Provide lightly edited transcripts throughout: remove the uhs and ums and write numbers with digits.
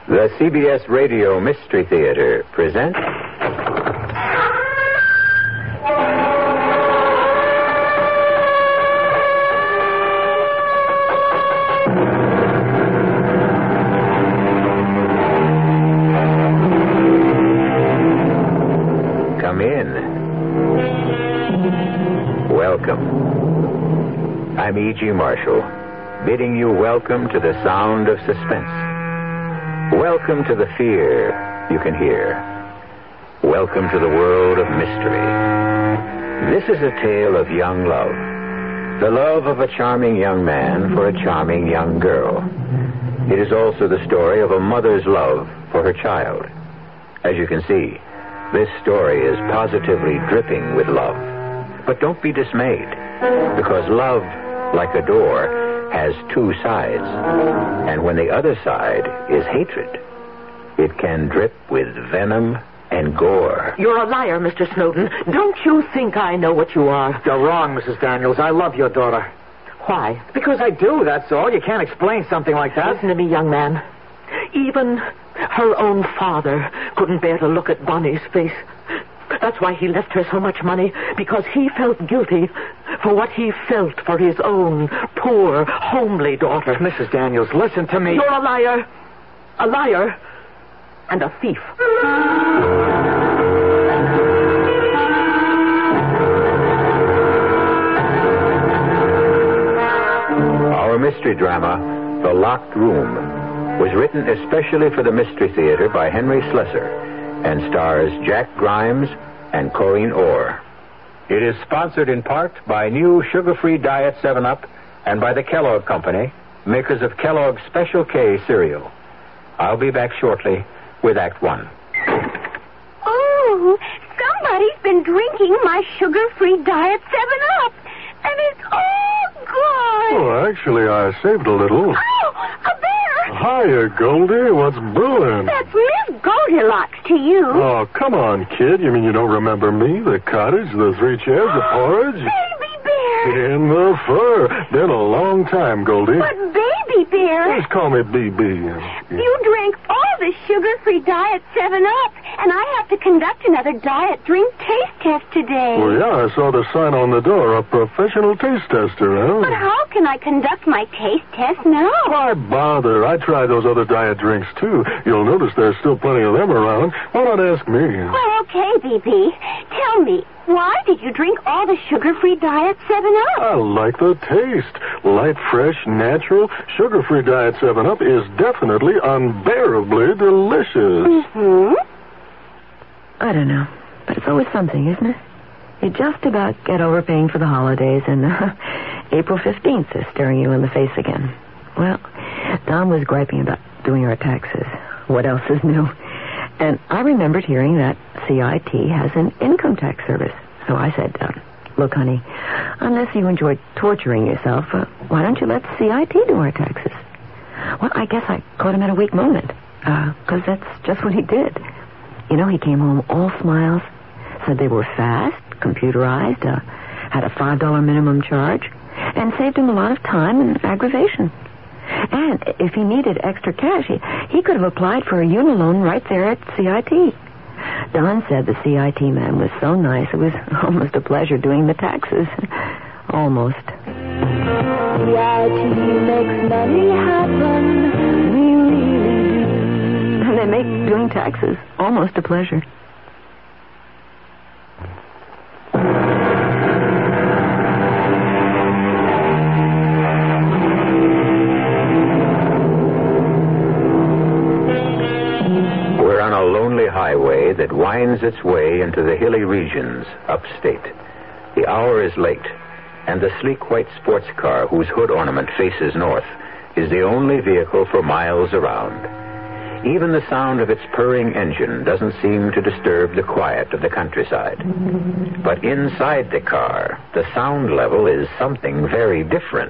The CBS Radio Mystery Theater presents... Come in. Welcome. I'm E.G. Marshall, bidding you welcome to the sound of suspense. Welcome to the fear you can hear. Welcome to the world of mystery. This is a tale of young love. The love of a charming young man for a charming young girl. It is also the story of a mother's love for her child. As you can see, this story is positively dripping with love. But don't be dismayed, because love, like a door, has two sides. And when the other side is hatred, it can drip with venom and gore. You're a liar, Mr. Snowden. Don't you think I know what you are? You're wrong, Mrs. Daniels. I love your daughter. Why? Because I do, that's all. You can't explain something like that. Listen to me, young man. Even her own father couldn't bear to look at Bonnie's face. That's why he left her so much money, because he felt guilty for what he felt for his own poor, homely daughter. Mrs. Daniels, listen to me. You're a liar, and a thief. Our mystery drama, The Locked Room, was written especially for the Mystery Theater by Henry Slessor and stars Jack Grimes and Corinne Orr. It is sponsored in part by new sugar-free Diet 7-Up and by the Kellogg Company, makers of Kellogg's Special K cereal. I'll be back shortly with Act One. Oh, somebody's been drinking my sugar-free Diet 7-Up, and it's all gone. Oh, actually, I saved a little. Oh, a bear! Hiya, Goldie. What's brewing? That's Miss Goldilocks to you. Oh, come on, kid. You mean you don't remember me? The cottage, the 3 chairs, the porridge? Baby bear! In the fur. Been a long time, Goldie. But baby bear... Just call me BB. You drank all the sugar-free Diet 7-Up, and I have to conduct another diet drink taste test today. Well, yeah, I saw the sign on the door, a professional taste tester, huh? But how can I conduct my taste test now? Why bother? I tried those other diet drinks, too. You'll notice there's still plenty of them around. Why not ask me? Well, okay, BB. Tell me, why did you drink all the sugar-free Diet 7-Up? I like the taste. Light, fresh, natural. Sugar-free Diet 7-Up is definitely unbearably delicious. Mm-hmm. I don't know, but it's always something, isn't it? You just about get over paying for the holidays, and April 15th is staring you in the face again. Well, Don was griping about doing our taxes. What else is new? And I remembered hearing that CIT has an income tax service. So I said, look, honey, unless you enjoy torturing yourself, why don't you let CIT do our taxes? Well, I guess I caught him at a weak moment, because that's just what he did. You know, he came home all smiles, said they were fast, computerized, had a $5 minimum charge, and saved him a lot of time and aggravation. And if he needed extra cash, he could have applied for a Uniloan right there at CIT. Don said the CIT man was so nice, it was almost a pleasure doing the taxes. Almost. CIT makes money happen. We really do. And they make doing taxes almost a pleasure. Highway that winds its way into the hilly regions upstate. The hour is late, and the sleek white sports car whose hood ornament faces north is the only vehicle for miles around. Even the sound of its purring engine doesn't seem to disturb the quiet of the countryside. But inside the car, the sound level is something very different.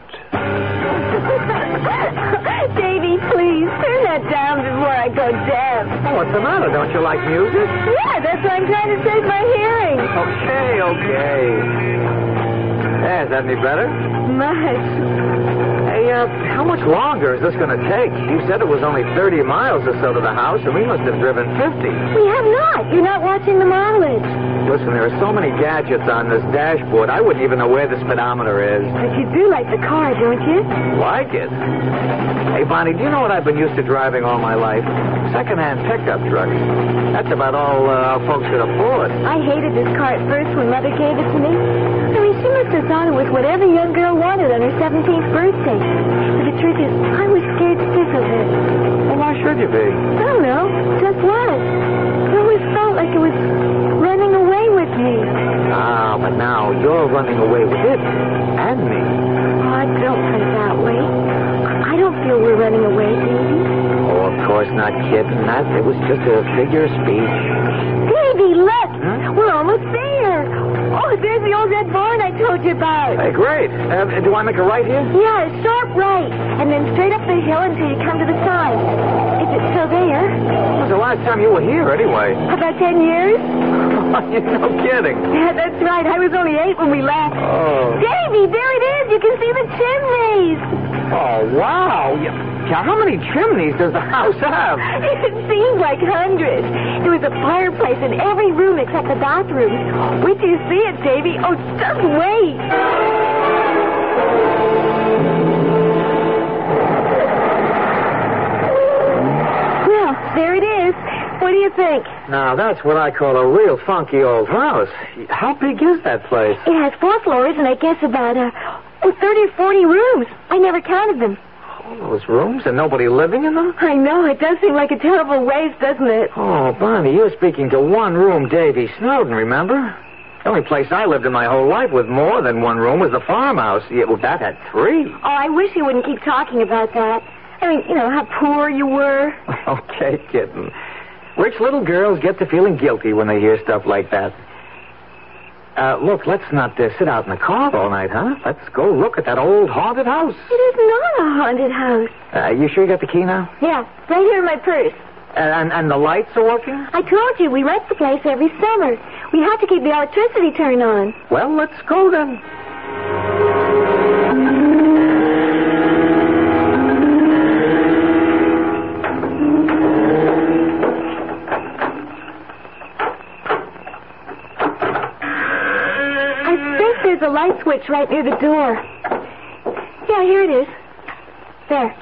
Davy, please, turn that down before I go deaf. Oh, what's the matter? Don't you like music? Yeah, that's why I'm trying to save my hearing. Okay. Is that any better? Much. Hey, how much longer is this going to take? You said it was only 30 miles or so to the house, and we must have driven 50. We have not. You're not watching the mileage. Listen, there are so many gadgets on this dashboard, I wouldn't even know where the speedometer is. But you do like the car, don't you? Like it? Hey, Bonnie, do you know what I've been used to driving all my life? Second-hand pickup trucks. That's about all our folks could afford. I hated this car at first when Mother gave it to me. I mean, she must have thought it was what every young girl wanted on her 17th birthday. But the truth is, I was scared stiff of it. Well, why should you be? I don't know. Just was. I always felt like it was running away with me. Ah, but now you're running away with it. And me. Oh, don't put it that way. I don't feel we're running away, Davy. Oh, of course not, kid. It was just a figure of speech. Davy, look! Huh? We're almost there. Oh, there's the old red barn I told you about. Hey, great. Do I make a right here? Yeah, sharp right. And then straight up the hill until you come to the sign. Is it still there? It was the last time you were here, anyway. About 10 years? No kidding. Yeah, that's right. I was only 8 when we left. Oh. Davy, there it is. You can see the chimneys. Oh, wow. Yeah, how many chimneys does the house have? It seems like hundreds. There was a fireplace in every room except the bathroom. Wait till you see it, Davy. Oh, just wait. Well, there it is. What do you think? Now, that's what I call a real funky old house. How big is that place? It has 4 floors and I guess about 30 or 40 rooms. I never counted them. All those rooms and nobody living in them? I know. It does seem like a terrible waste, doesn't it? Oh, Bonnie, you're speaking to one-room Davy Snowden, remember? The only place I lived in my whole life with more than one room was the farmhouse. Yeah, well, that had 3. Oh, I wish you wouldn't keep talking about that. I mean, you know, how poor you were. Okay, kitten. Rich little girls get to feeling guilty when they hear stuff like that. Look, let's not sit out in the car all night, huh? Let's go look at that old haunted house. It is not a haunted house. You sure you got the key now? Yeah, right here in my purse. And the lights are working? I told you, we rent the place every summer. We have to keep the electricity turned on. Well, let's go then. There's a light switch right near the door. Yeah, here it is. There.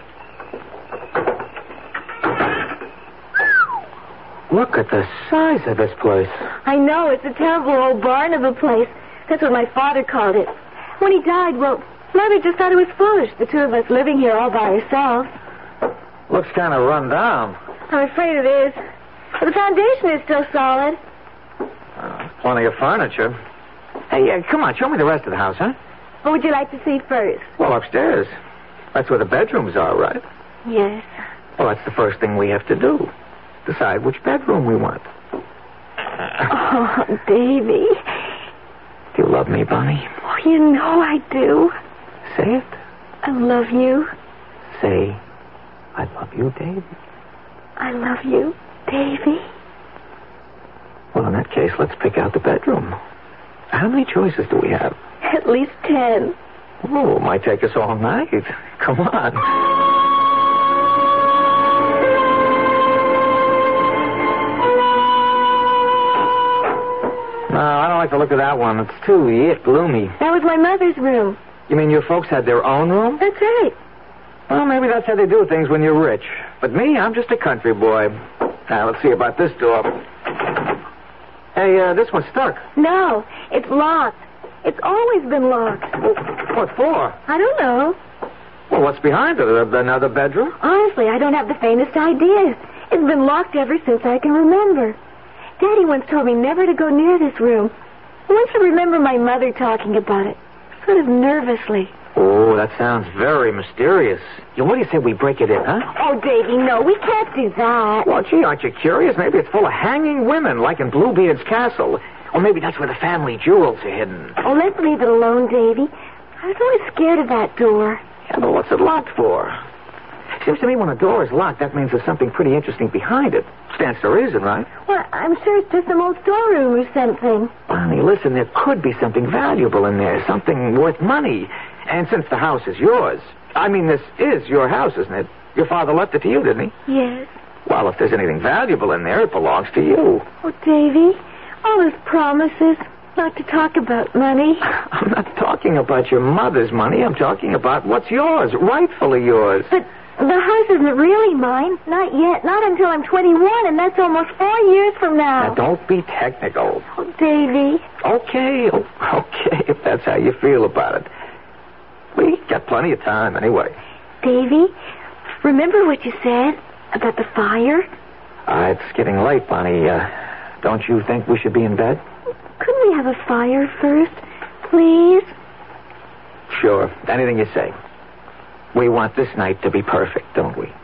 Look at the size of this place. I know, it's a terrible old barn of a place. That's what my father called it. When he died, well, Mother just thought it was foolish, the 2 of us living here all by ourselves. Looks kind of run down. I'm afraid it is. But the foundation is still solid. Plenty of furniture. Hey, come on, show me the rest of the house, huh? What would you like to see first? Well, upstairs. That's where the bedrooms are, right? Yes. Well, that's the first thing we have to do. Decide which bedroom we want. Oh, Davy. Do you love me, Bonnie? Oh, you know I do. Say it. I love you. Say, I love you, Davy. I love you, Davy. Well, in that case, let's pick out the bedroom. How many choices do we have? At least 10. Oh, it might take us all night. Come on. No, I don't like the look of that one. It's too gloomy. That was my mother's room. You mean your folks had their own room? That's right. Well, maybe that's how they do things when you're rich. But me, I'm just a country boy. Now, let's see about this door. Hey, this one's stuck. No, it's locked. It's always been locked. Well, what for? I don't know. Well, what's behind it? Another bedroom? Honestly, I don't have the faintest idea. It's been locked ever since I can remember. Daddy once told me never to go near this room. Once I remember my mother talking about it, sort of nervously. Oh, that sounds very mysterious. What do you say we break it in, huh? Oh, Davy, no, we can't do that. Well, gee, aren't you curious? Maybe it's full of hanging women, like in Bluebeard's castle. Or maybe that's where the family jewels are hidden. Oh, let's leave it alone, Davy. I was always scared of that door. Yeah, but what's it locked for? Seems to me when a door is locked, that means there's something pretty interesting behind it. Stands to reason, right? Well, I'm sure it's just some old storeroom or something. Bonnie, listen, there could be something valuable in there, something worth money. And since the house is yours, I mean, this is your house, isn't it? Your father left it to you, didn't he? Yes. Well, if there's anything valuable in there, it belongs to you. Oh, Davy, all his promises not to talk about money. I'm not talking about your mother's money. I'm talking about what's yours, rightfully yours. But the house isn't really mine. Not yet. Not until I'm 21, and that's almost 4 years from now. Now, don't be technical. Oh, Davy. Okay, if that's how you feel about it. We got plenty of time anyway. Davy, remember what you said about the fire? It's getting late, Bonnie. Don't you think we should be in bed? Couldn't we have a fire first, please? Sure. Anything you say. We want this night to be perfect, don't we?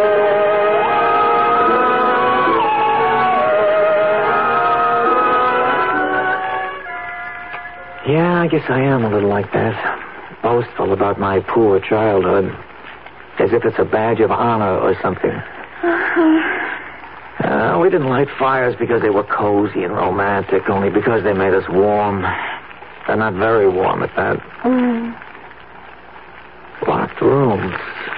Yeah, I guess I am a little like that. Boastful about my poor childhood. As if it's a badge of honor or something. We didn't light fires because they were cozy and romantic, only because they made us warm. They're not very warm at that. Locked rooms.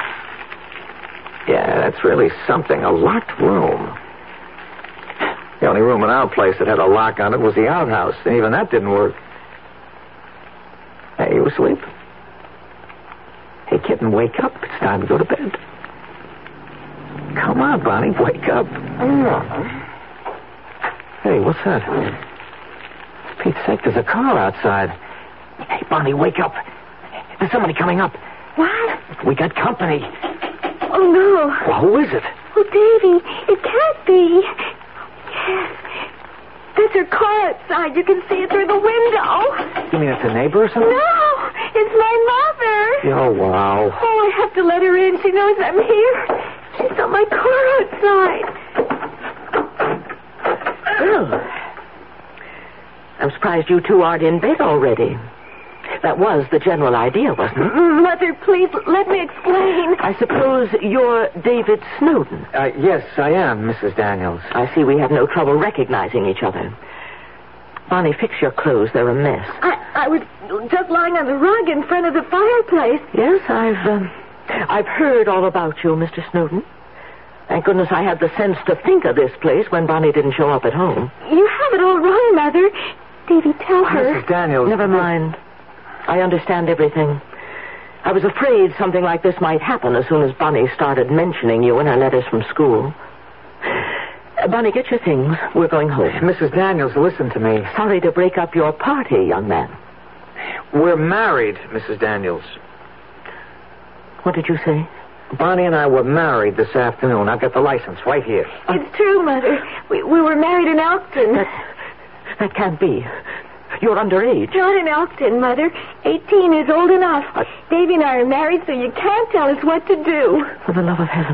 Yeah, that's really something, a locked room. The only room in our place that had a lock on it was the outhouse, and even that didn't work. Hey, you asleep? Hey, kitten, wake up. It's time to go to bed. Come on, Bonnie, wake up. Hey, what's that? For Pete's sake, there's a car outside. Hey, Bonnie, wake up. There's somebody coming up. What? We got company. Oh, no. Well, who is it? Oh, Davy, it can't be. Yes. There's her car outside. You can see it through the window. You mean it's a neighbor or something? No, it's my mother. Oh, wow. Oh, I have to let her in. She knows I'm here. She saw my car outside. Well, I'm surprised you two aren't in bed already. That was the general idea, wasn't it? Mother, please, let me explain. I suppose you're David Snowden. Yes, I am, Mrs. Daniels. I see we have no trouble recognizing each other. Bonnie, fix your clothes. They're a mess. I was just lying on the rug in front of the fireplace. Yes, I've heard all about you, Mr. Snowden. Thank goodness I had the sense to think of this place when Bonnie didn't show up at home. You have it all wrong, Mother. Davy, tell her. Mrs. Daniels. Never mind. I understand everything. I was afraid something like this might happen as soon as Bonnie started mentioning you in her letters from school. Bonnie, get your things. We're going home. Mrs. Daniels, listen to me. Sorry to break up your party, young man. We're married, Mrs. Daniels. What did you say? Bonnie and I were married this afternoon. I've got the license right here. It's true, Mother. We were married in Elkton. That can't be. You're underage. Not in Elkton, Mother. 18 is old enough. Davy and I are married, so you can't tell us what to do. For the love of heaven.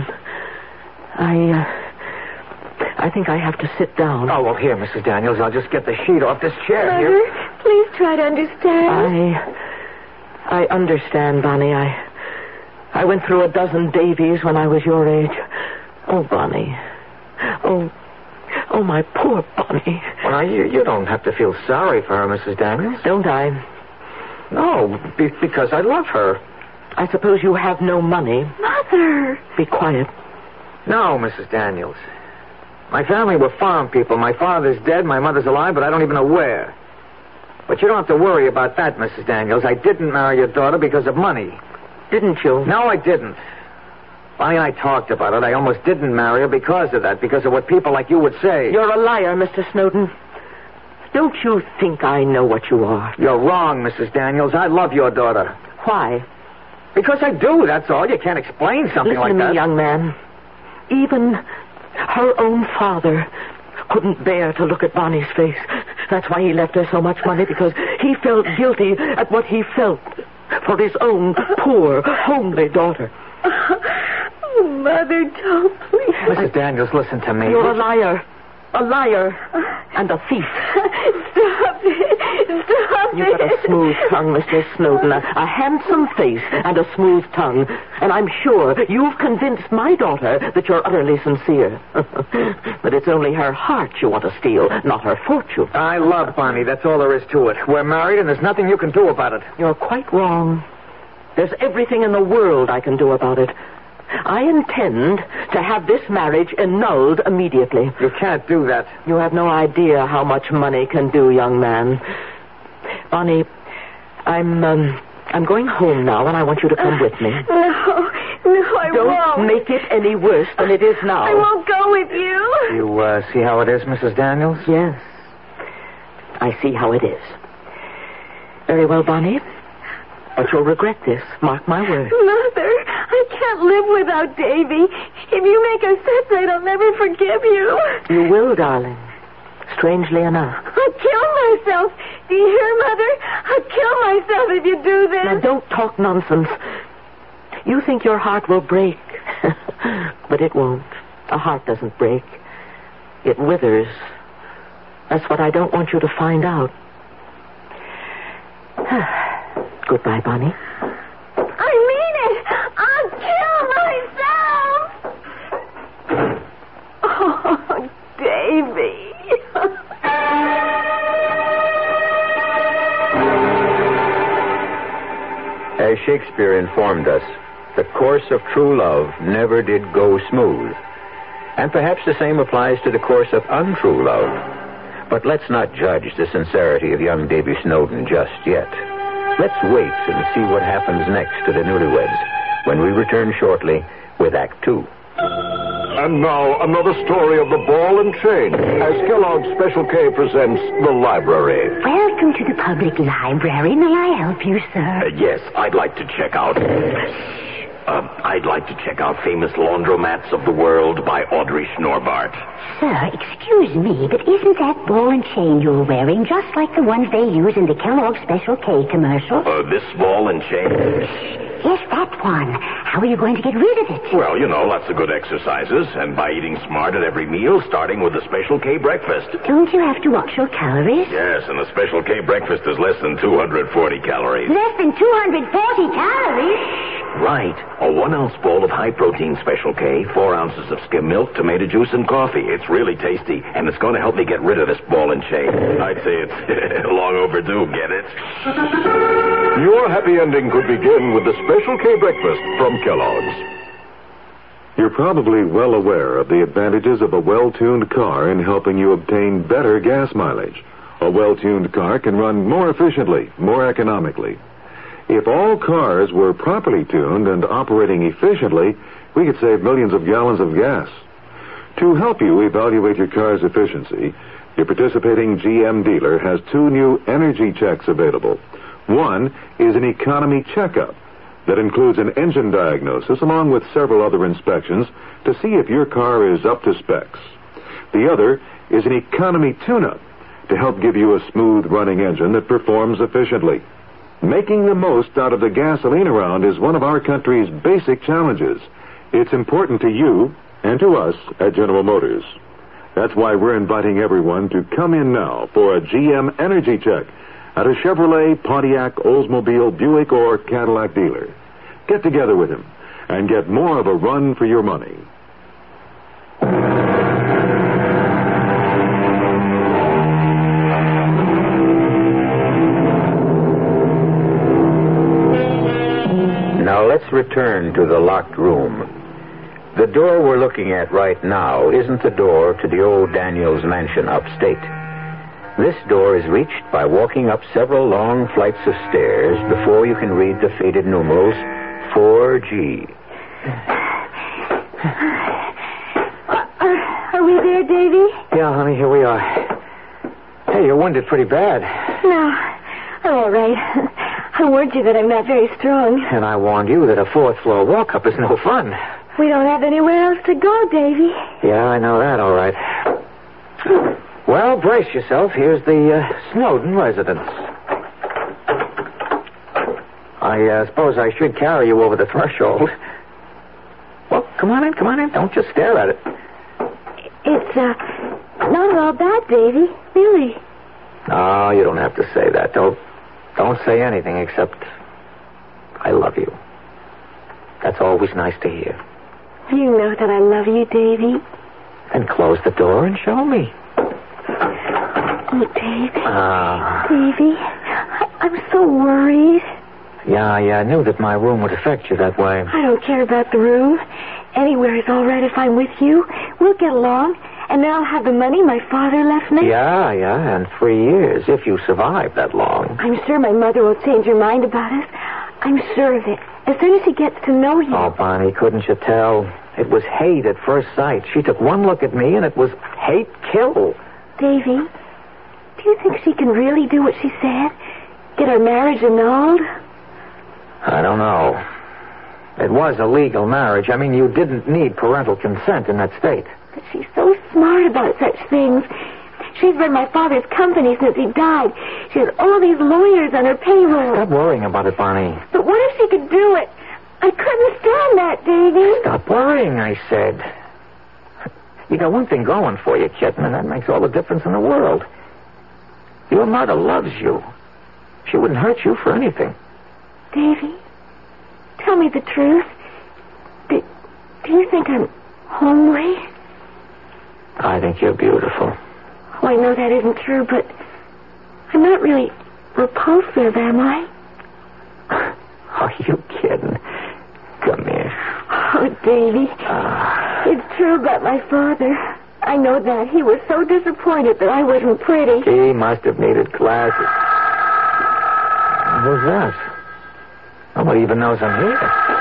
I think I have to sit down. Oh, well, here, Mrs. Daniels. I'll just get the sheet off this chair Mother, here. please try to understand. I understand, Bonnie. I went through a dozen Davies when I was your age. Oh, Bonnie. Oh, my poor Bonnie. Well, you don't have to feel sorry for her, Mrs. Daniels. Don't I? No, because I love her. I suppose you have no money. Mother! Be quiet. No, Mrs. Daniels. My family were farm people. My father's dead, my mother's alive, but I don't even know where. But you don't have to worry about that, Mrs. Daniels. I didn't marry your daughter because of money. Didn't you? No, I didn't. Bonnie and I talked about it. I almost didn't marry her because of that, because of what people like you would say. You're a liar, Mr. Snowden. Don't you think I know what you are? You're wrong, Mrs. Daniels. I love your daughter. Why? Because I do, that's all. You can't explain something Listen like to me, that. young man. Even her own father couldn't bear to look at Bonnie's face. That's why he left her so much money, because he felt guilty at what he felt for his own poor, homely daughter. Oh, Mother, don't please. Mrs. Daniels, listen to me. You're a liar. A liar. And a thief. Stop it. Stop You've got a smooth tongue, Mr. Snowden. A handsome face and a smooth tongue. And I'm sure you've convinced my daughter that you're utterly sincere. But it's only her heart you want to steal, not her fortune. I love Bonnie. That's all there is to it. We're married, and there's nothing you can do about it. You're quite wrong. There's everything in the world I can do about it. I intend to have this marriage annulled immediately. You can't do that. You have no idea how much money can do, young man. Bonnie, I'm going home now, and I want you to come with me. No, I Don't won't. make it any worse than it is now. I won't go with you. You see how it is, Mrs. Daniels? Yes. I see how it is. Very well, Bonnie. But you'll regret this. Mark my words. Mother, I can't live without Davy. If you make us separate, I'll never forgive you. You will, darling. Strangely enough. I'll kill myself. Do you hear, Mother? I'll kill myself if you do this. Now, don't talk nonsense. You think your heart will break. But it won't. A heart doesn't break. It withers. That's what I don't want you to find out. Goodbye, Bonnie. I mean it. I'll kill myself. Oh, Davy. As Shakespeare informed us, the course of true love never did go smooth. And perhaps the same applies to the course of untrue love. But let's not judge the sincerity of young Davy Snowden just yet. Let's wait and see what happens next to the newlyweds when we return shortly with Act Two. And now, another story of the ball and chain, as Kellogg's Special K presents The Library. Welcome to the public library. May I help you, sir? Yes, I'd like to check out Famous Laundromats of the World by Audrey Schnorbart. Sir, excuse me, but isn't that ball and chain you're wearing just like the ones they use in the Kellogg's Special K commercial? This ball and chain? Yes, that one. How are you going to get rid of it? Well, lots of good exercises, and by eating smart at every meal, starting with the Special K breakfast. Don't you have to watch your calories? Yes, and the Special K breakfast is less than 240 calories. Less than 240 calories? Right. A 1-ounce bowl of high-protein Special K, 4 ounces of skim milk, tomato juice, and coffee. It's really tasty, and it's going to help me get rid of this ball and chain. I'd say it's long overdue, get it? Your happy ending could begin with the Special K breakfast from Kellogg's. You're probably well aware of the advantages of a well-tuned car in helping you obtain better gas mileage. A well-tuned car can run more efficiently, more economically. If all cars were properly tuned and operating efficiently, we could save millions of gallons of gas. To help you evaluate your car's efficiency, your participating GM dealer has 2 new energy checks available. One is an economy checkup that includes an engine diagnosis along with several other inspections to see if your car is up to specs. The other is an economy tune-up to help give you a smooth-running engine that performs efficiently. Making the most out of the gasoline around is one of our country's basic challenges. It's important to you and to us at General Motors. That's why we're inviting everyone to come in now for a GM energy check at a Chevrolet, Pontiac, Oldsmobile, Buick, or Cadillac dealer. Get together with him and get more of a run for your money. Now let's return to the locked room. The door we're looking at right now isn't the door to the old Daniels mansion upstate. This door is reached by walking up several long flights of stairs before you can read the faded numerals 4G. Are we there, Davy? Yeah, honey, here we are. Hey, you're wounded pretty bad. No, I'm all right. I warned you that I'm not very strong. And I warned you that a 4th-floor walk-up is no fun. We don't have anywhere else to go, Davy. Yeah, I know that, all right. Well, brace yourself. Here's the Snowden residence. I suppose I should carry you over the threshold. Well, come on in. Don't just stare at it. It's, not all bad, Davy. Really. No, you don't have to say that. Don't say anything except I love you. That's always nice to hear. You know that I love you, Davy. Then close the door and show me. Oh, Davy. Davy, I'm so worried. Yeah, I knew that my room would affect you that way. I don't care about the room. Anywhere is all right if I'm with you. We'll get along. And then I'll have the money my father left me. Yeah, and 3 years, if you survive that long. I'm sure my mother will change her mind about us. I'm sure of it. As soon as she gets to know you. Oh, Bonnie, couldn't you tell? It was hate at first sight. She took one look at me, and it was hate kill. Davy, do you think she can really do what she said? Get our marriage annulled? I don't know. It was a legal marriage. I mean, you didn't need parental consent in that state. But she's so smart about such things. She's run my father's company since he died. She has all these lawyers on her payroll. Stop worrying about it, Bonnie. But what if she could do it? I couldn't stand that, Davy. Stop worrying, I said. You got one thing going for you, kitten, and that makes all the difference in the world. Your mother loves you. She wouldn't hurt you for anything. Davy, tell me the truth. Do you think I'm homely? I think you're beautiful. Oh, I know that isn't true, but I'm not really repulsive, am I? Are you kidding? Come here. Oh, Davy. It's true about my father. I know that. He was so disappointed that I wasn't pretty. He must have needed glasses. Who's that? Nobody even knows I'm here.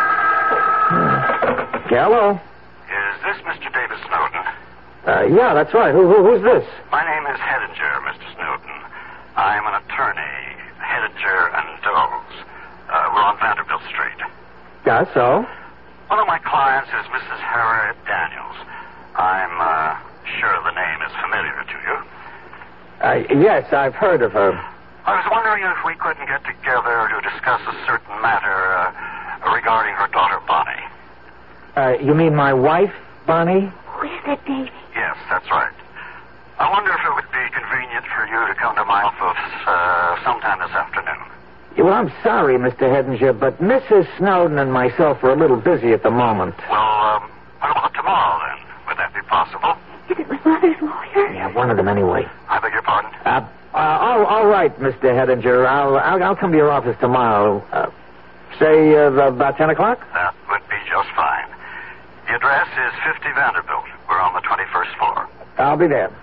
Hello? Is this Mr. David Snowden? Yeah, that's right. Who's this? My name is Hedinger, Mr. Snowden. I'm an attorney, Hedinger and Doles. We're on Vanderbilt Street. Yeah, so? One of my clients is Mrs. Harriet Daniels. I'm sure the name is familiar to you. Yes, I've heard of her. I was wondering if we couldn't get together to discuss a certain matter regarding her daughter, Bonnie. You mean my wife, Bonnie? Who is that, Davy? Yes, that's right. I wonder if it would be convenient for you to come to my office sometime this afternoon. Well, I'm sorry, Mr. Hedinger, but Mrs. Snowden and myself are a little busy at the moment. Well, what about tomorrow, then? Would that be possible? Is it my mother's lawyer? Yeah, one of them anyway. I beg your pardon? All right, Mr. Hedinger. I'll come to your office tomorrow. Say about 10 o'clock? That would be just fine. The address is 50 Vanderbilt. We're on the 21st floor. I'll be there.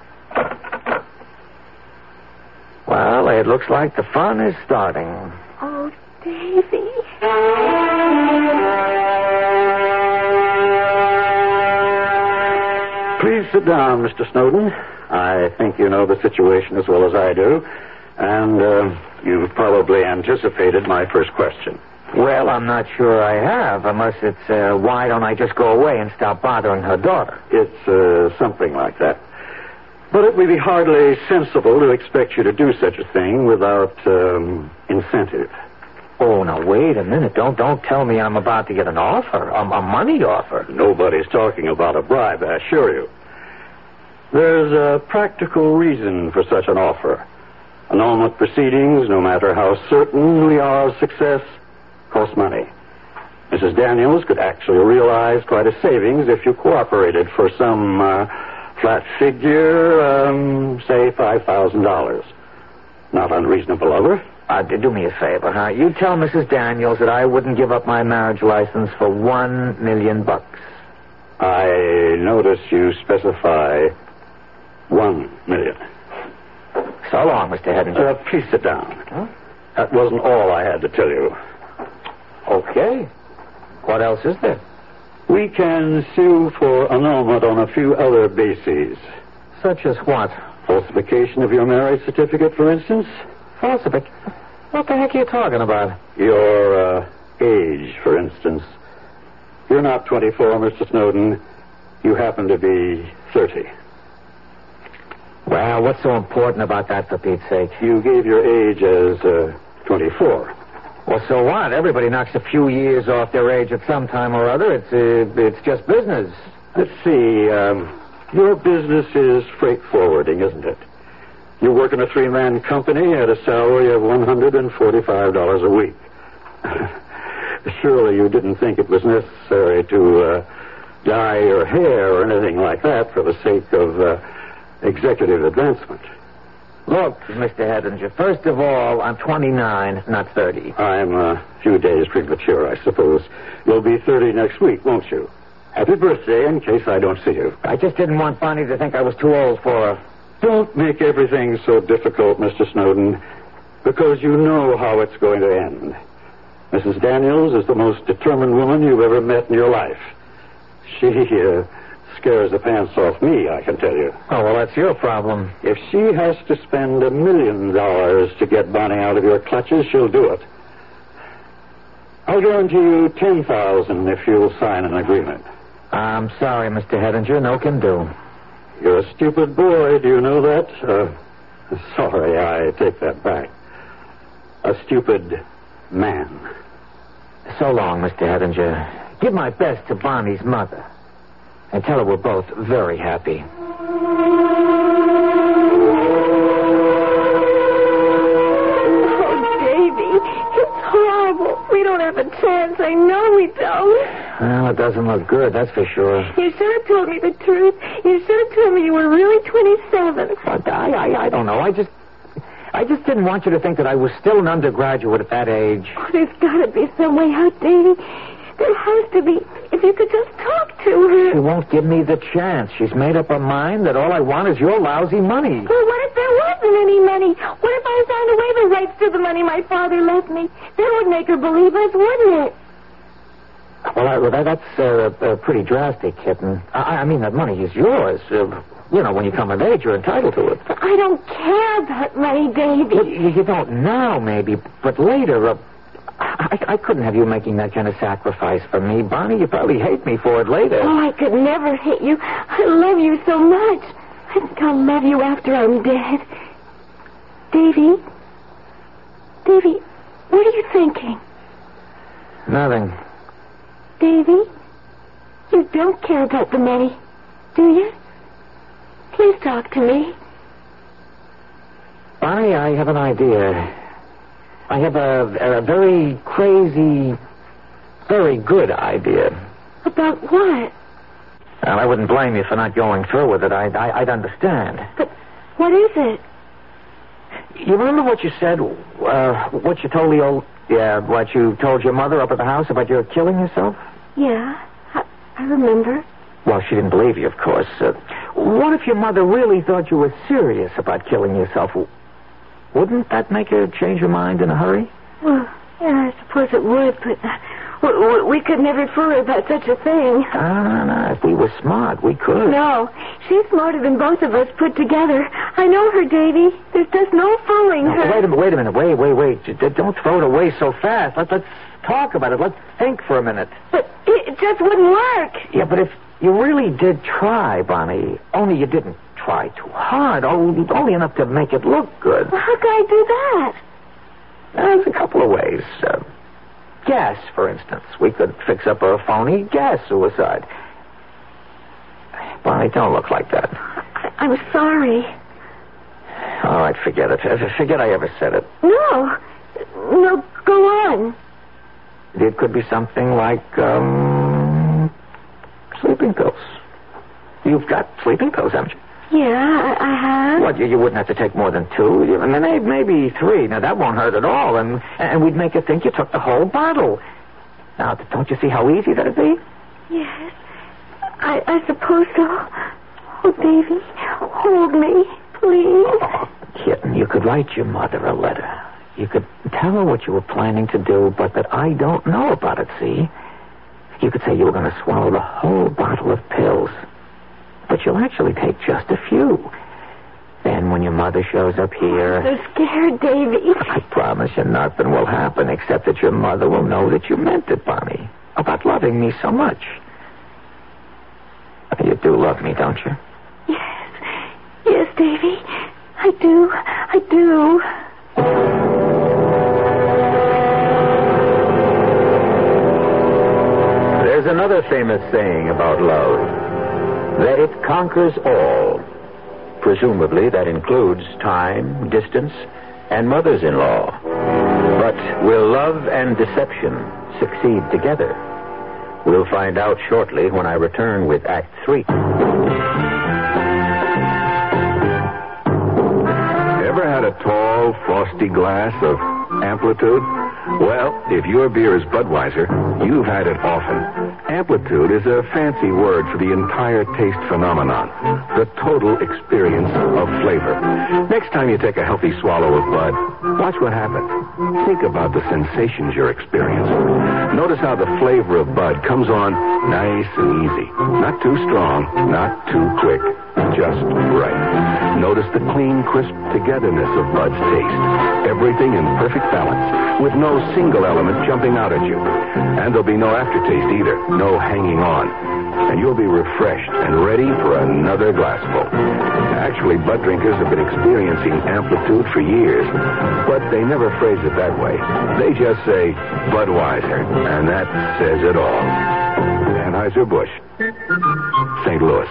Well, it looks like the fun is starting. Oh, Davy. Please sit down, Mr. Snowden. I think you know the situation as well as I do. And you've probably anticipated my first question. Well, I'm not sure I have, unless it's, why don't I just go away and stop bothering her daughter? It's something like that. But it would be hardly sensible to expect you to do such a thing without incentive. Oh, now, wait a minute. Don't tell me I'm about to get an offer, a money offer. Nobody's talking about a bribe, I assure you. There's a practical reason for such an offer. Annulment proceedings, no matter how certain we are of success, cost money. Mrs. Daniels could actually realize quite a savings if you cooperated for some flat figure, say $5,000. Not unreasonable of her. Do me a favor, huh? You tell Mrs. Daniels that I wouldn't give up my marriage license for $1 million. I notice you specify $1 million. So long, Mr. Hedinger. Please sit down. Huh? That wasn't all I had to tell you. Okay. What else is there? We can sue for annulment on a few other bases. Such as what? Falsification of your marriage certificate, for instance. Falsification? What the heck are you talking about? Your age, for instance. You're not 24, Mr. Snowden. You happen to be 30. Well, what's so important about that, for Pete's sake? You gave your age as 24. Well, so what? Everybody knocks a few years off their age at some time or other. It's just business. Let's see. Your business is freight forwarding, isn't it? You work in a 3-man company at a salary of $145 a week. Surely you didn't think it was necessary to dye your hair or anything like that for the sake of executive advancement. Look, Mr. Hedinger, first of all, I'm 29, not 30. I'm a few days premature, I suppose. You'll be 30 next week, won't you? Happy birthday, in case I don't see you. I just didn't want Bonnie to think I was too old for her. Don't make everything so difficult, Mr. Snowden, because you know how it's going to end. Mrs. Daniels is the most determined woman you've ever met in your life. She scares the pants off me, I can tell you. Oh, well, that's your problem. If she has to spend $1 million to get Bonnie out of your clutches, she'll do it. I'll guarantee you $10,000 if you'll sign an agreement. I'm sorry, Mr. Hedinger. No can do. You're a stupid boy. Do you know that? Sorry, I take that back. A stupid man. So long, Mr. Hedinger. Give my best to Bonnie's mother. And tell her we're both very happy. Oh, Davy, it's horrible. We don't have a chance. I know we don't. Well, it doesn't look good, that's for sure. You should have told me the truth. You should have told me you were really 27. I don't know. I just didn't want you to think that I was still an undergraduate at that age. Oh, there's got to be some way out, Davy. There has to be. If you could just talk to her. She won't give me the chance. She's made up her mind that all I want is your lousy money. Well, what if there wasn't any money? What if I signed away the rights to the money my father left me? That would make her believe us, wouldn't it? Well, that's pretty drastic, kitten. I mean, that money is yours. When you come of age, you're entitled to it. But I don't care about money, Davy. You don't now, maybe, but later. I couldn't have you making that kind of sacrifice for me, Bonnie. You probably hate me for it later. Oh, I could never hate you. I love you so much. I think I'll love you after I'm dead. Davy, what are you thinking? Nothing. Davy, you don't care about the money, do you? Please talk to me. Bonnie, I have an idea. I have a very crazy, very good idea. About what? Well, I wouldn't blame you for not going through with it. I'd understand. But what is it? You remember what you said? What you told what you told your mother up at the house about your killing yourself? Yeah, I remember. Well, she didn't believe you, of course. What if your mother really thought you were serious about killing yourself? Wouldn't that make her change her mind in a hurry? Well, yeah, I suppose it would, but we could never fool her about such a thing. No. If we were smart, we could. No, she's smarter than both of us put together. I know her, Davy. There's just no fooling her. Wait a minute. Wait. Don't throw it away so fast. Let's talk about it. Let's think for a minute. But it just wouldn't work. Yeah, but if you really did try, Bonnie, only you didn't try too hard, only enough to make it look good. Well, how could I do that? There's a couple of ways. Gas, for instance. We could fix up a phony gas suicide. Bonnie, don't look like that. I'm sorry. All right, forget it. Forget I ever said it. No, go on. It could be something like, sleeping pills. You've got sleeping pills, haven't you? Yeah, I have. What, you wouldn't have to take more than 2? I mean, maybe 3. Now, that won't hurt at all, and we'd make her think you took the whole bottle. Now, don't you see how easy that'd be? Yes, I suppose so. Oh, Davy, hold me, please. Oh, kitten, you could write your mother a letter. You could tell her what you were planning to do, but that I don't know about it, see? You could say you were going to swallow the whole bottle of pills. But you'll actually take just a few. Then when your mother shows up here... I'm so scared, Davy. I promise you nothing will happen except that your mother will know that you meant it, Bonnie. About loving me so much. You do love me, don't you? Yes, Davy. I do. There's another famous saying about love. That it conquers all. Presumably that includes time, distance, and mothers-in-law. But will love and deception succeed together? We'll find out shortly when I return with Act 3. Ever tall, frosty glass of Amplitude? Well, if your beer is Budweiser, you've had it often. Amplitude is a fancy word for the entire taste phenomenon, the total experience of flavor. Next time you take a healthy swallow of Bud, watch what happens. Think about the sensations you're experiencing. Notice how the flavor of Bud comes on nice and easy. Not too strong, not too quick, just right. Notice the clean, crisp togetherness of Bud's taste. Everything in perfect balance, with no single element jumping out at you. And there'll be no aftertaste either, no hanging on. And you'll be refreshed and ready for another glassful. Actually, Bud drinkers have been experiencing Amplitude for years, but they never phrase it that way. They just say Budweiser, and that says it all. Anheuser-Busch, St. Louis.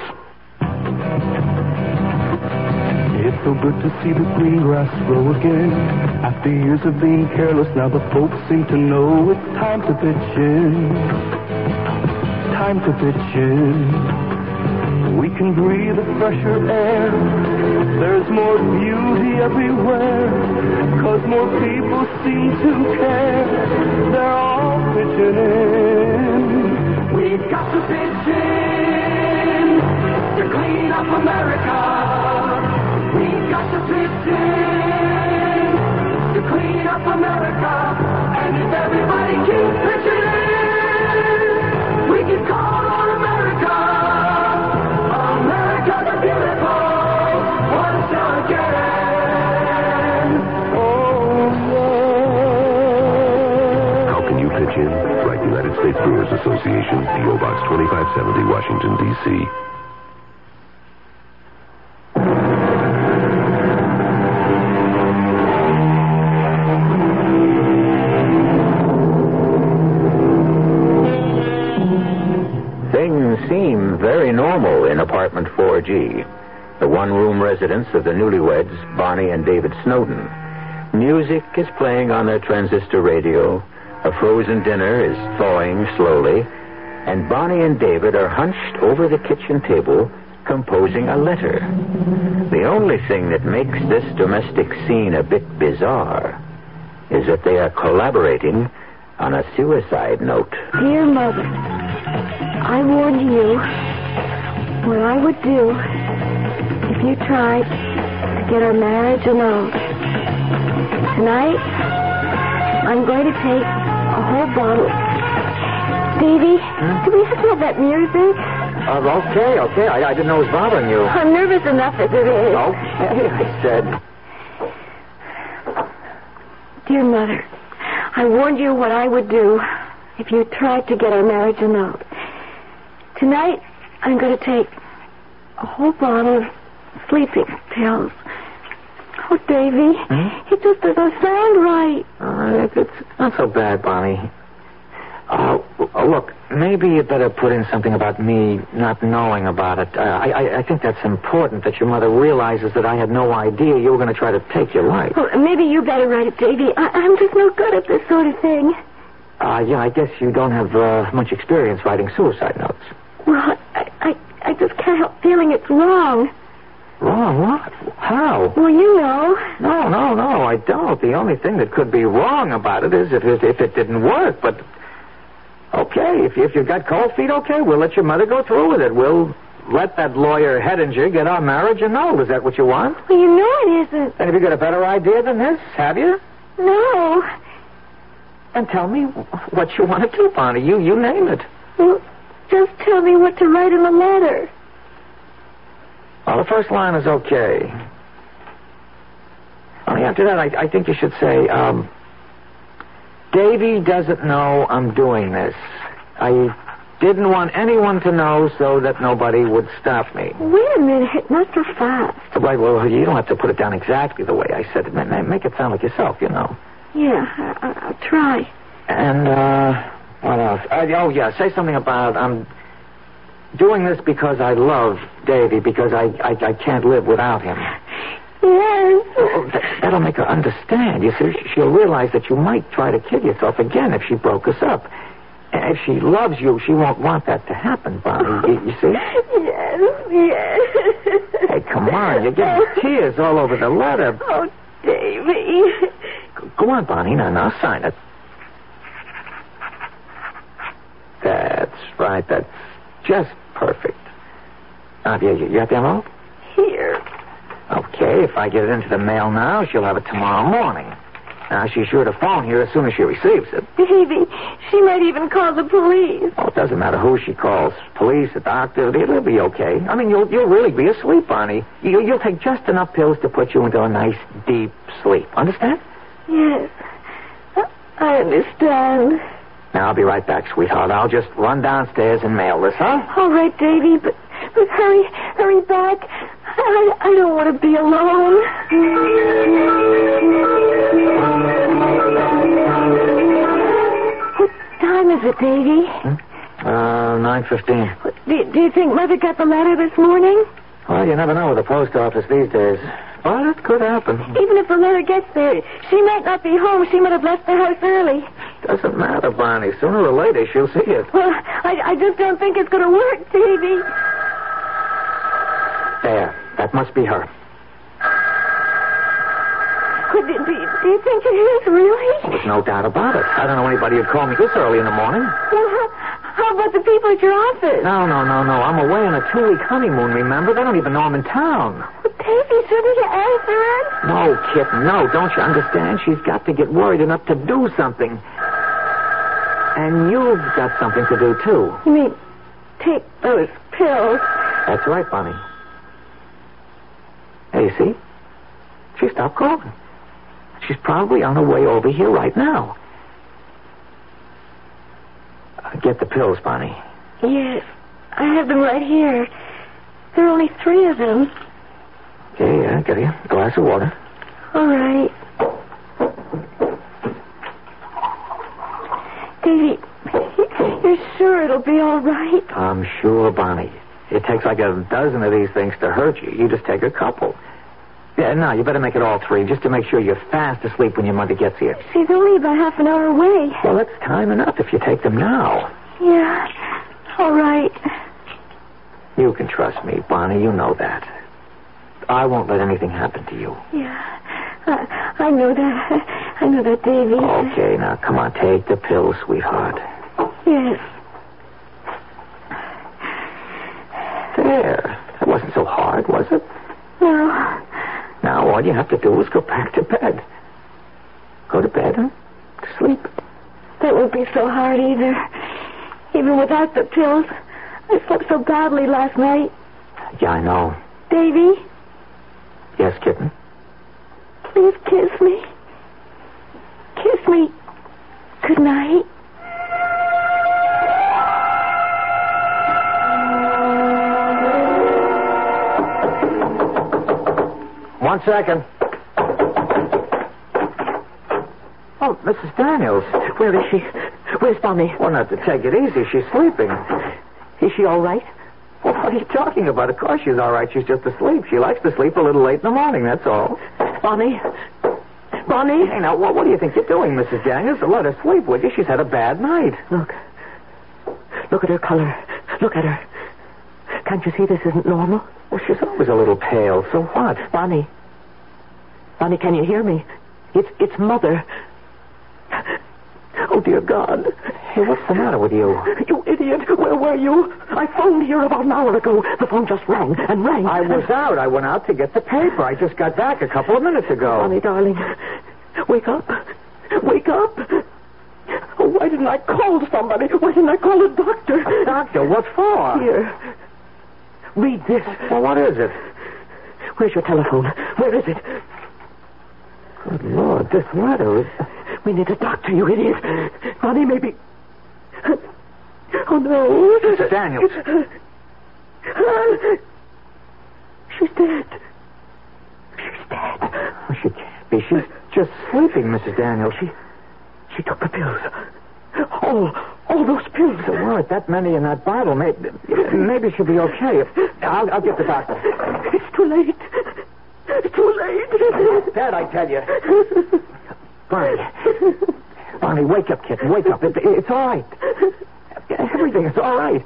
It's so good to see the green grass grow again. After years of being careless, now the folks seem to know it's time to pitch in. Time to pitch in. We can breathe a fresher air. There's more beauty everywhere, 'cause more people seem to care. They're all pitching in. We've got to pitch in to clean up America. We've got to pitch in to clean up America. And if everybody keeps pitching in, we can call on America. America the beautiful, once again. Oh, yeah. How can you pitch in? Write United States Brewers Association, P.O. Box 2570, Washington, D.C. Seem very normal in apartment 4G, the one-room residence of the newlyweds, Bonnie and David Snowden. Music is playing on their transistor radio, a frozen dinner is thawing slowly, and Bonnie and David are hunched over the kitchen table composing a letter. The only thing that makes this domestic scene a bit bizarre is that they are collaborating on a suicide note. Dear Mother, I warned you what I would do if you tried to get our marriage annulled. Tonight, I'm going to take a whole bottle. Davy, do we have to have that music? Okay. I didn't know it was bothering you. I'm nervous enough as it is. Okay, I said. Dear Mother, I warned you what I would do if you tried to get our marriage annulled. Tonight, I'm going to take a whole bottle of sleeping pills. Oh, Davy, it just doesn't sound right. It's not so bad, Bonnie. Look, maybe you better put in something about me not knowing about it. I think that's important, that your mother realizes that I had no idea you were going to try to take your life. Well, maybe you better write it, Davy. I'm just no good at this sort of thing. Yeah, I guess you don't have much experience writing suicide notes. Well, I just can't help feeling it's wrong. Wrong? What? How? Well, you know. No, I don't. The only thing that could be wrong about it is if it didn't work. But, okay, if you've got cold feet, okay, we'll let your mother go through with it. We'll let that lawyer Hedinger get our marriage annulled. Is that what you want? Well, you know it isn't. And have you got a better idea than this? Have you? No. And tell me what you want to do, Bonnie. You name it. Well, just tell me what to write in the letter. Well, the first line is okay. Only after that, I think you should say, Davy doesn't know I'm doing this. I didn't want anyone to know so that nobody would stop me. Wait a minute, not so fast. Right, well, you don't have to put it down exactly the way I said it. Make it sound like yourself, you know. Yeah, I'll try. And, what else? Say something about, I'm doing this because I love Davy, because I can't live without him. Yes. That'll make her understand. You see, she'll realize that you might try to kill yourself again if she broke us up. And if she loves you, she won't want that to happen, Bonnie. You see? Yes. Hey, come on. You're getting tears all over the letter. Oh, Davy. Davy. Go on, Bonnie. Now sign it. That's right. That's just perfect. Now, you got the envelope? Here. Okay, if I get it into the mail now, she'll have it tomorrow morning. Now, she's sure to phone here as soon as she receives it. Davy, she might even call the police. Oh, it doesn't matter who she calls. Police, a doctor, it'll be okay. I mean, you'll really be asleep, Bonnie. You'll take just enough pills to put you into a nice, deep sleep. Understand? Yes. I understand. Now, I'll be right back, sweetheart. I'll just run downstairs and mail this, huh? All right, Davy, but hurry back. I don't want to be alone. What time is it, Davy? 9:15. Do you think Mother got the letter this morning? Well, you never know with the post office these days. But it could happen. Even if the letter gets there, she might not be home. She might have left the house early. Doesn't matter, Bonnie. Sooner or later, she'll see it. Well, I just don't think it's going to work, Davy. There. That must be her. Do you think it is, really? There's no doubt about it. I don't know anybody who'd call me this early in the morning. Well, how about the people at your office? No. I'm away on a 2-week honeymoon, remember? They don't even know I'm in town. Well, Davy, shouldn't you answer it? No, kitten, no. Don't you understand? She's got to get worried enough to do something. And you've got something to do, too. You mean take those pills? That's right, Bonnie. Hey, you see? She stopped calling. She's probably on her way over here right now. Get the pills, Bonnie. Yes, I have them right here. There are only 3 of them. Okay, yeah, get you a glass of water. All right. Davy, you're sure it'll be all right? I'm sure, Bonnie. It takes like a dozen of these things to hurt you. You just take a couple. Yeah, now, you better make it all 3, just to make sure you're fast asleep when your mother gets here. She's only about half an hour away. Well, that's time enough if you take them now. Yeah, all right. You can trust me, Bonnie. You know that. I won't let anything happen to you. Yeah, I know that. I know that, Davy. Okay, now, come on, take the pills, sweetheart. Yes. There. That wasn't so hard, was it? No. Now, all you have to do is go back to bed. Go to bed and sleep. That won't be so hard either. Even without the pills. I slept so badly last night. Yeah, I know. Davy? Yes, kitten? Please kiss me. Kiss me. Good night. One second. Oh, Mrs. Daniels. Where is she? Where's Bonnie? Well, not to take it easy. She's sleeping. Is she all right? Well, what are you talking about? Of course she's all right. She's just asleep. She likes to sleep a little late in the morning, that's all. Bonnie? Bonnie? Hey, now, what do you think you're doing, Mrs. Daniels? Let her sleep, would you? She's had a bad night. Look at her color. Look at her. Can't you see this isn't normal? Well, she's always a little pale. So what? Bonnie, can you hear me? It's Mother. Oh, dear God. Hey, what's the matter with you? You idiot. Where were you? I phoned here about an hour ago. The phone just rang and rang. I was out. I went out to get the paper. I just got back a couple of minutes ago. Bonnie, darling, wake up. Wake up. Oh, why didn't I call somebody? Why didn't I call a doctor? A doctor? What for? Here. Read this. Well, what is it? Where's your telephone? Where is it? Good Lord, this letter is... We need a doctor, you idiot. Bonnie, maybe... Oh, no. Mrs. Daniels. She's dead. She's dead. Oh, she can't be. She's just sleeping, Mrs. Daniels. She took the pills. All those pills. There weren't that many in that bottle. Maybe she'll be okay. I'll get the doctor. It's too late. It's too late. Dad, I tell you. Bonnie, wake up, kitten. Wake up. It's all right. Everything is all right.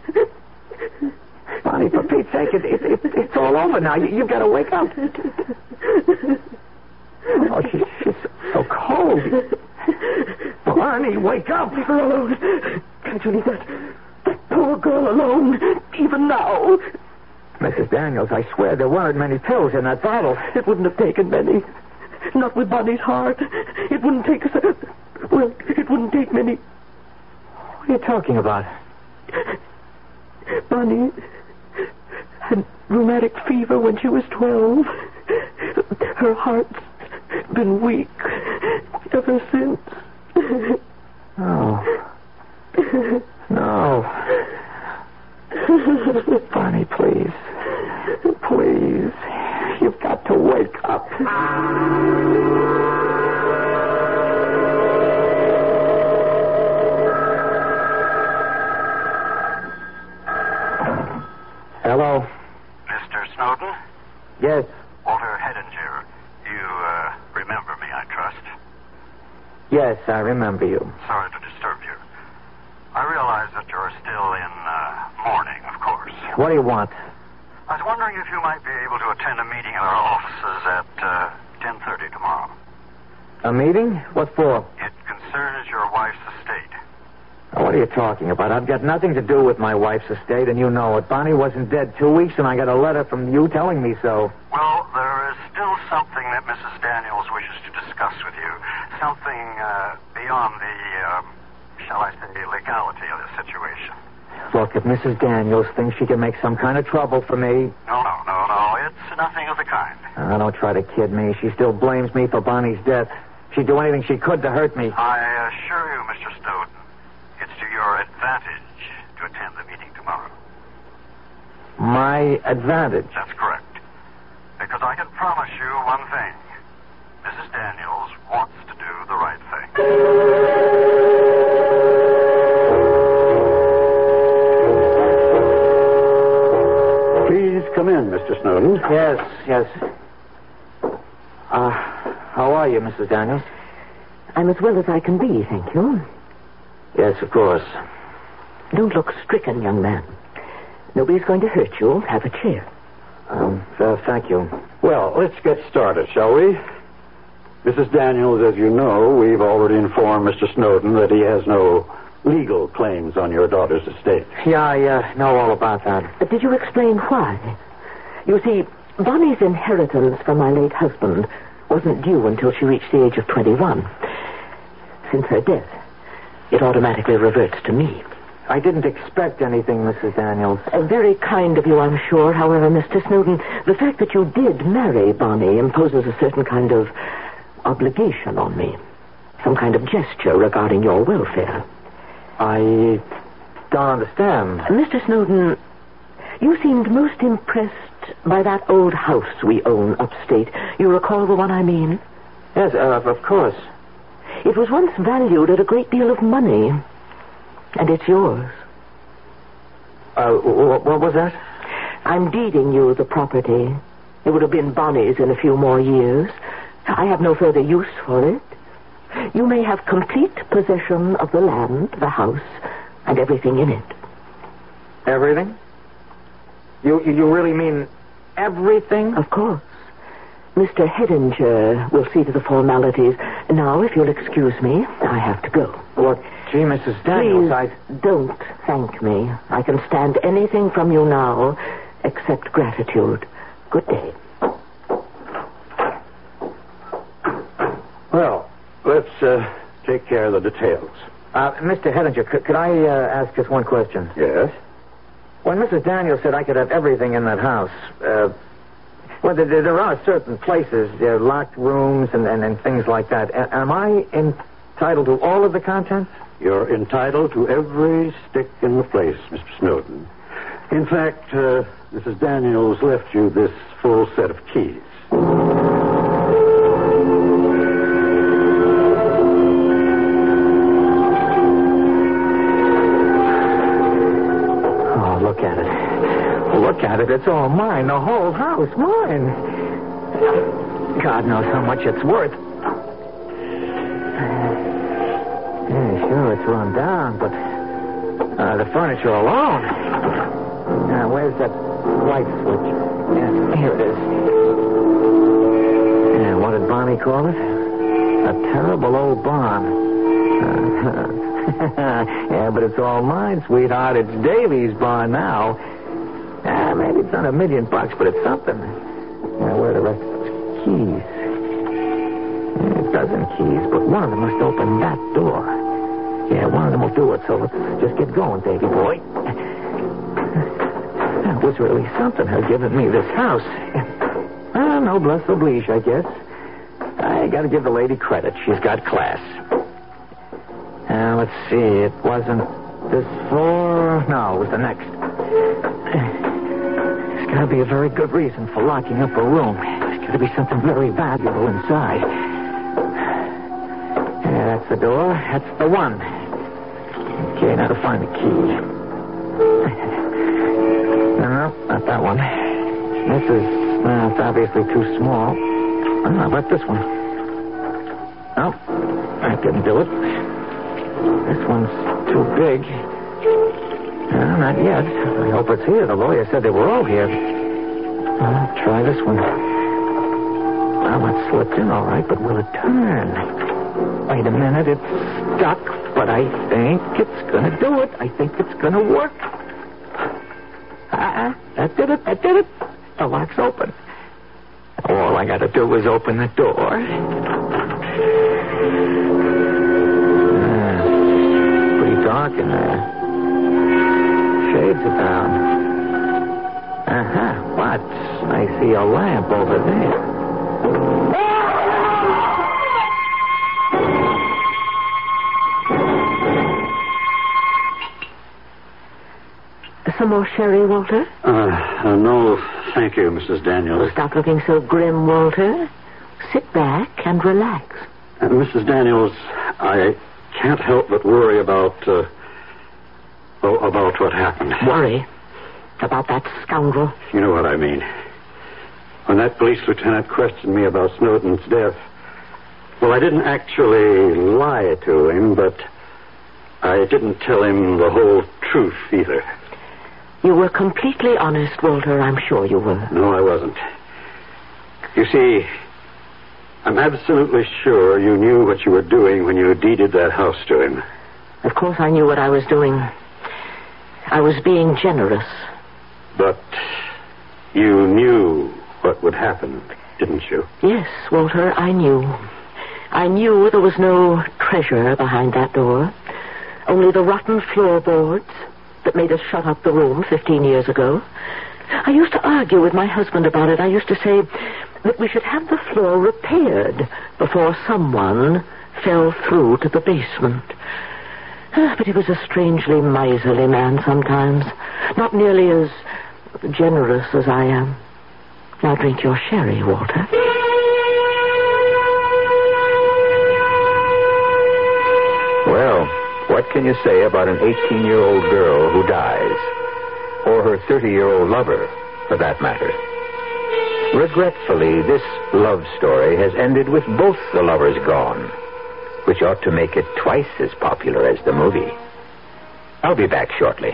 Bonnie, for Pete's sake, it's all over now. You've got to wake up. Oh, she's so cold. Barney, wake up. Leave her alone. Can't you leave that poor girl alone, even now? Mrs. Daniels, I swear there weren't many pills in that bottle. It wouldn't have taken many. Not with Bonnie's heart. It wouldn't take us... Well, it wouldn't take many. What are you talking about? Bonnie had rheumatic fever when she was 12. Her heart's been weak ever since. No. No. Bonnie, please. Please. You've got to wake up. Hello? Mr. Snowden? Yes. Walter Hedinger. You, remember me, I trust. Yes, I remember you. Sorry to disturb you. I realize that you're still in, mourning, of course. What do you want? I was wondering if you might be able to attend a meeting in our offices at, 10:30 tomorrow. A meeting? What for? It concerns your wife's estate. What are you talking about? I've got nothing to do with my wife's estate, and you know it. Bonnie wasn't dead 2 weeks, and I got a letter from you telling me so. Well, there is still something that Mrs. Daniels wishes to discuss with you. Something, beyond the, shall I say, legality of the situation. Look, if Mrs. Daniels thinks she can make some kind of trouble for me... No. It's nothing of the kind. Don't try to kid me. She still blames me for Bonnie's death. She'd do anything she could to hurt me. I assure you, Mr. Snowden, it's to your advantage to attend the meeting tomorrow. My advantage? That's correct. Because I can promise you one thing. Mrs. Daniels wants to do the right thing. Please come in, Mr. Snowden. Yes. How are you, Mrs. Daniels? I'm as well as I can be, thank you. Yes, of course. Don't look stricken, young man. Nobody's going to hurt you. Have a chair. Thank you. Well, let's get started, shall we? Mrs. Daniels, as you know, we've already informed Mr. Snowden that he has no legal claims on your daughter's estate. Yeah, I know all about that. But did you explain why? You see, Bonnie's inheritance from my late husband wasn't due until she reached the age of 21. Since her death, it automatically reverts to me. I didn't expect anything, Mrs. Daniels. Very kind of you, I'm sure. However, Mr. Snowden, the fact that you did marry Bonnie imposes a certain kind of obligation on me. Some kind of gesture regarding your welfare. I don't understand. Mr. Snowden, you seemed most impressed by that old house we own upstate. You recall the one I mean? Yes, of course. It was once valued at a great deal of money. And it's yours. What was that? I'm deeding you the property. It would have been Bonnie's in a few more years. I have no further use for it. You may have complete possession of the land, the house, and everything in it. Everything? You really mean everything? Of course. Mr. Hedinger will see to the formalities. Now, if you'll excuse me, I have to go. Well, gee, Mrs. Daniels, Please don't thank me. I can stand anything from you now except gratitude. Good day. Well, let's take care of the details. Mr. Hedinger, could I ask just one question? Yes? When Mrs. Daniels said I could have everything in that house, well, there are certain places, locked rooms and things like that. Am I entitled to all of the contents? You're entitled to every stick in the place, Mr. Snowden. In fact, Mrs. Daniels left you this full set of keys. Oh, look at it. Look at it. It's all mine. The whole house. Mine. God knows how much it's worth. Yeah, sure, it's run down, but the furniture alone. Now, where's that light switch? Yeah, here it is. Yeah, what did Bonnie call call it? A terrible old barn. Yeah, but it's all mine, sweetheart. It's Davy's barn now. Maybe it's not $1 million, but it's something. Now, where are the rest of those keys? A dozen keys, but one of them must open that door. Yeah, one of them will do it, so let's just get going, Davy boy. That was really something, her giving me this house. Noblesse oblige, I guess. I gotta give the lady credit. She's got class. Let's see. It wasn't this floor. No, it was the next. There's gotta be a very good reason for locking up a room. There's gotta be something very valuable inside. Yeah, that's the door. That's the one. Okay, now to find the key. No, not that one. This is, it's obviously too small. How about this one? No, that didn't do it. This one's too big. No, not yet. I hope it's here. The lawyer said they were all here. I'll try this one. Well, it slipped in all right, but will it turn? Wait a minute, it's stuck, but I think it's going to do it. I think it's going to work. That did it. The lock's open. All I got to do is open the door. Pretty dark in there. Shades are down. What? I see a lamp over there. Some more sherry, Walter? No, thank you, Mrs. Daniels. Stop looking so grim, Walter. Sit back and relax. Mrs. Daniels, I can't help but worry about what happened. Worry? About that scoundrel? You know what I mean. When that police lieutenant questioned me about Snowden's death, well, I didn't actually lie to him, but I didn't tell him the whole truth either. You were completely honest, Walter. I'm sure you were. No, I wasn't. You see, I'm absolutely sure you knew what you were doing when you deeded that house to him. Of course I knew what I was doing. I was being generous. But you knew what would happen, didn't you? Yes, Walter, I knew. I knew there was no treasure behind that door. Only the rotten floorboards that made us shut up the room 15 years ago. I used to argue with my husband about it. I used to say that we should have the floor repaired before someone fell through to the basement. But he was a strangely miserly man sometimes. Not nearly as generous as I am. Now drink your sherry, Walter. Well, what can you say about an 18-year-old girl who dies? Or her 30-year-old lover, for that matter? Regretfully, this love story has ended with both the lovers gone, which ought to make it twice as popular as the movie. I'll be back shortly.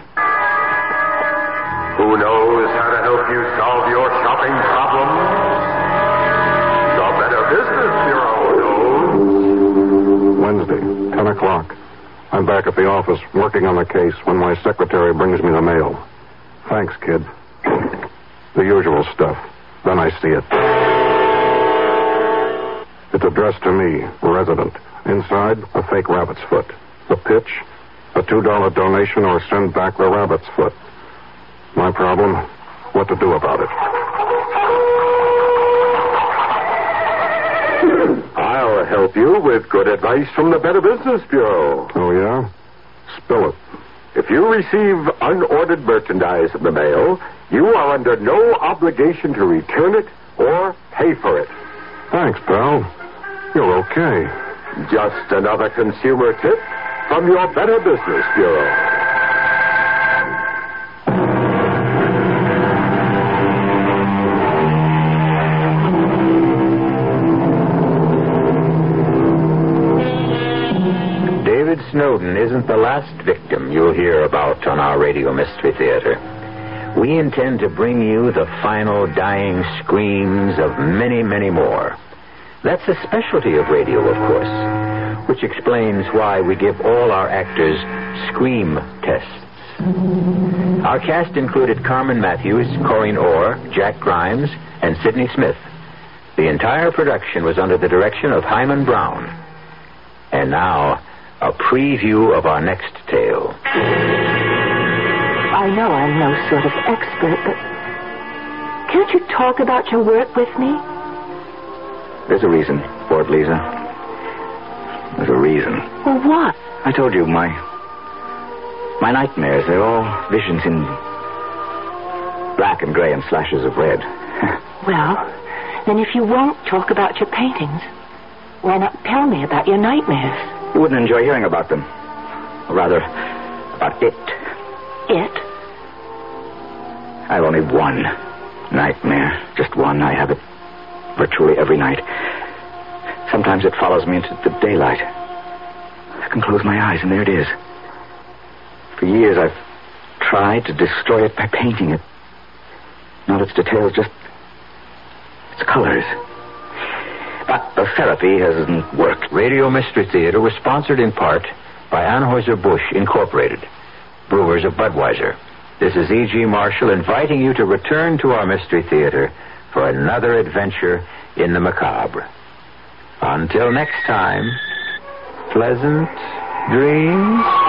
Who knows how to help you solve your shopping problems? The Better Business Bureau knows. Wednesday, 10 o'clock. I'm back at the office working on the case when my secretary brings me the mail. Thanks, kid. The usual stuff. Then I see it. It's addressed to me, resident. Inside, a fake rabbit's foot. The pitch, a $2 donation or send back the rabbit's foot. My problem, what to do about it. I'll help you with good advice from the Better Business Bureau. Oh, yeah? Spill it. If you receive unordered merchandise in the mail, you are under no obligation to return it or pay for it. Thanks, pal. You're okay. Just another consumer tip from your Better Business Bureau. Snowden isn't the last victim you'll hear about on our Radio Mystery Theater. We intend to bring you the final dying screams of many, many more. That's a specialty of radio, of course, which explains why we give all our actors scream tests. Our cast included Carmen Matthews, Corinne Orr, Jack Grimes, and Sidney Smith. The entire production was under the direction of Hyman Brown. And now, a preview of our next tale. I know I'm no sort of expert, but can't you talk about your work with me? There's a reason for it, Lisa. There's a reason. Well, what? I told you, my nightmares, they're all visions in black and gray and slashes of red. Well, then if you won't talk about your paintings, why not tell me about your nightmares? You wouldn't enjoy hearing about them. Or rather, about it. It? I have only one nightmare. Just one. I have it virtually every night. Sometimes it follows me into the daylight. I can close my eyes, and there it is. For years, I've tried to destroy it by painting it. Not its details, just its colors. But the therapy hasn't worked. Radio Mystery Theater was sponsored in part by Anheuser-Busch Incorporated, brewers of Budweiser. This is E.G. Marshall inviting you to return to our Mystery Theater for another adventure in the macabre. Until next time, pleasant dreams.